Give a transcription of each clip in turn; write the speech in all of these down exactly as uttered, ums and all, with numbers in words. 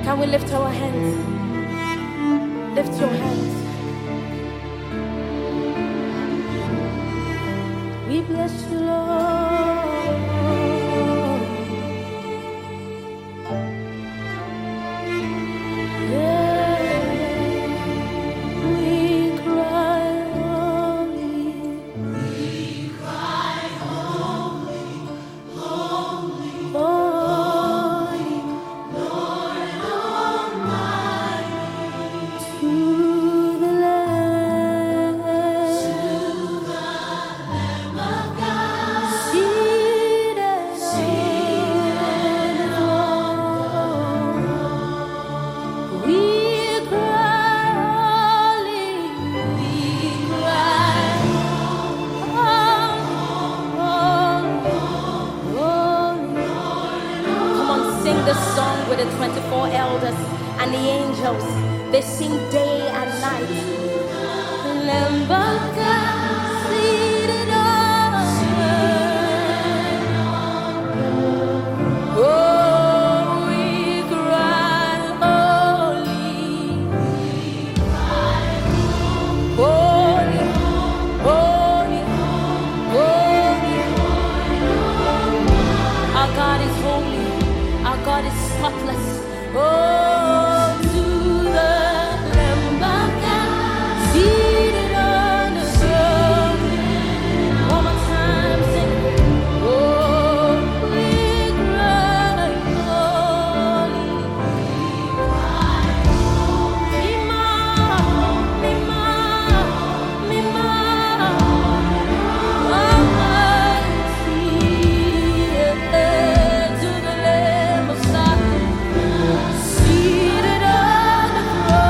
Can we lift our hands? Lift your hands. We bless you, Lord. Yeah. We cry holy. We cry holy, holy, holy, Lord Almighty. To the Lamb, to the Lamb of God, seated, seated on the throne. We cry holy, we cry holy, holy. Come on, sing this song with the twenty-four elders and the angels. They sing day and night. The Lamb of God seated on the throne. Oh, we cry holy, holy, holy, holy. Our God is holy. Our God is spotless. Oh, to the Lamb of God, seated on the throne. One more time, sing. Oh, we cry holy. Mima, Mima, Mima, Almighty, to the Lamb of God, seated on the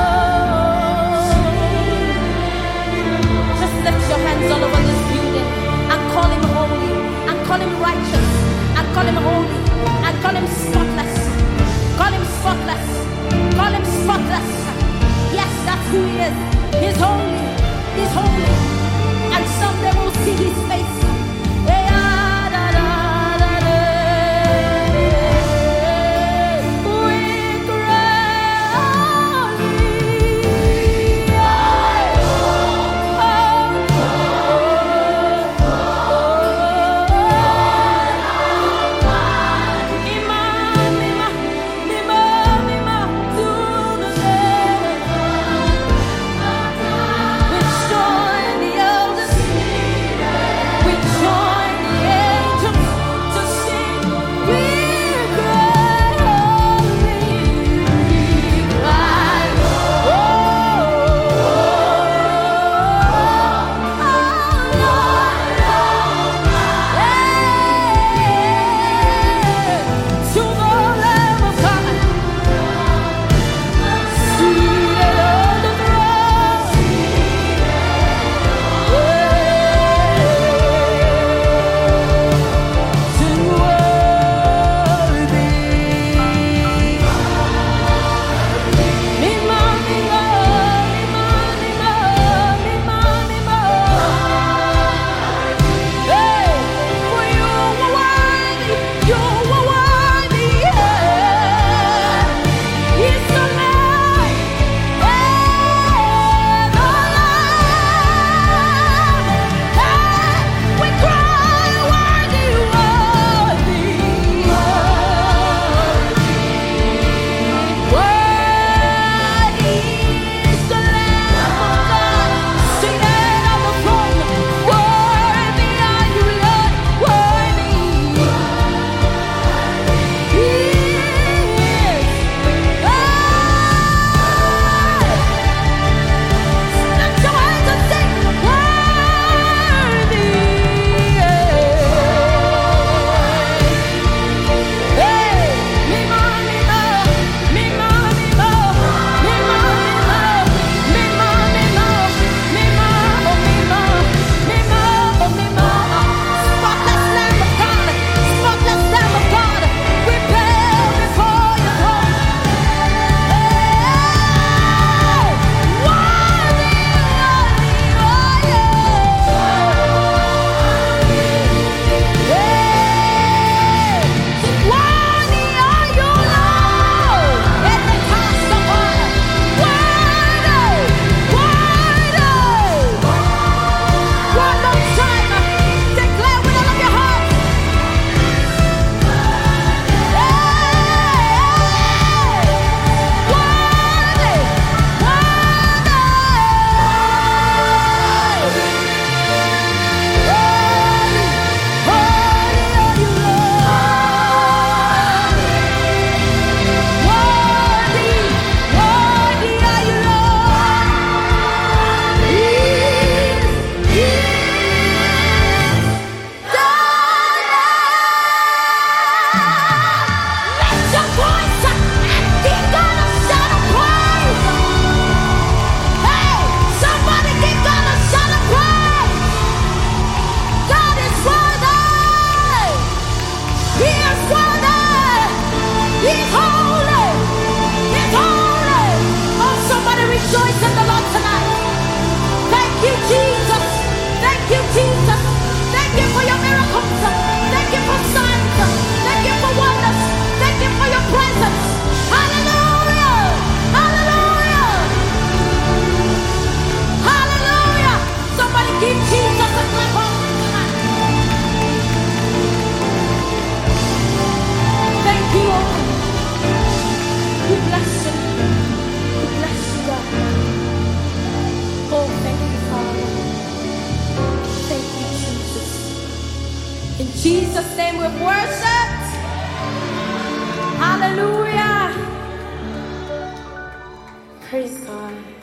throne. Just lift your hands all over this building and call him holy, and call him righteous, and call him holy, and call him spotless. Call him spotless. Call him spotless. Yes, that's who he is. He's holy. He's holy. And someday we'll see his face. Eh, ah, da, da, da, da. We cry holy. We Jesus' name we've worshipped. Hallelujah. Praise God.